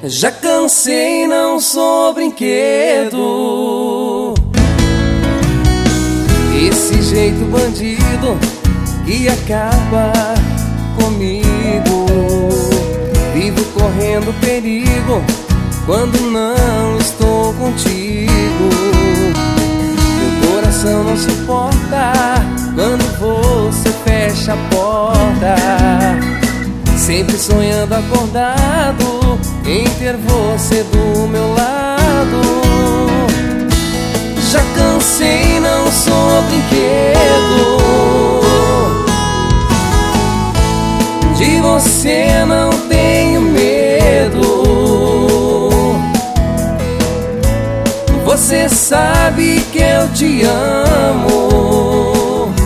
Já cansei, não sou brinquedo. Esse jeito bandido que acaba comigo. Vivo correndo perigo quando não estou contigo. Meu coração não suporta quando você fecha a porta. Sempre sonhando acordado em ter você do meu lado. Já cansei, não sou brinquedo. De você não tenho medo. Você sabe que eu te amo,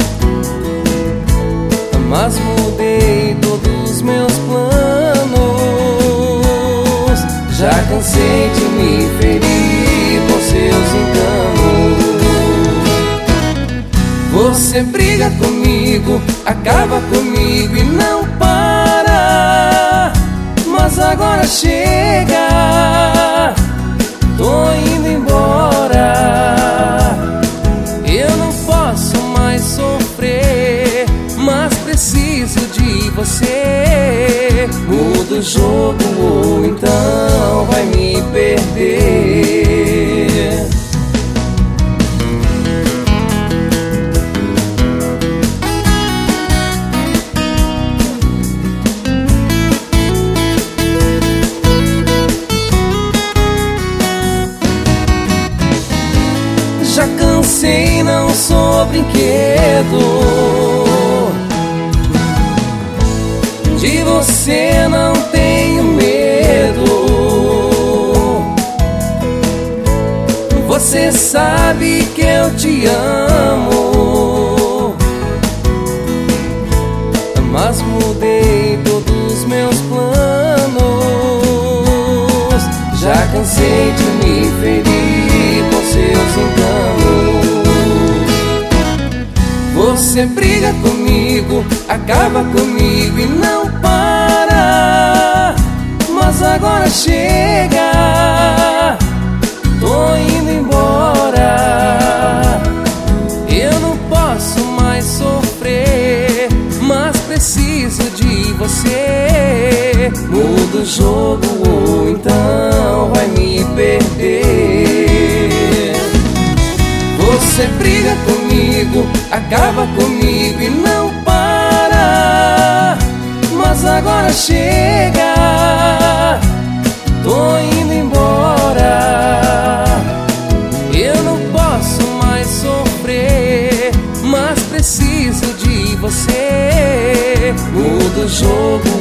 mas mudei todos meus planos. Já cansei de me ferir com seus enganos. Você briga comigo, acaba comigo e não para. Mas agora chega, tô indo embora. Eu não posso mais sofrer, mas preciso de você. Muda o jogo ou então vai me perder. Já cansei, não sou brinquedo. De você não tenho medo. Você sabe que eu te amo, mas mudei todos meus planos. Já cansei de me ferir com seus enganos. Você briga comigo, acaba comigo e não para. Mas agora chega, tô indo embora. Eu não posso mais sofrer, mas preciso de você. Muda o jogo ou então vai me perder. Você briga comigo, acaba comigo e não para. Mas agora chega, tô indo embora. Eu não posso mais sofrer, mas preciso de você. Muda o jogo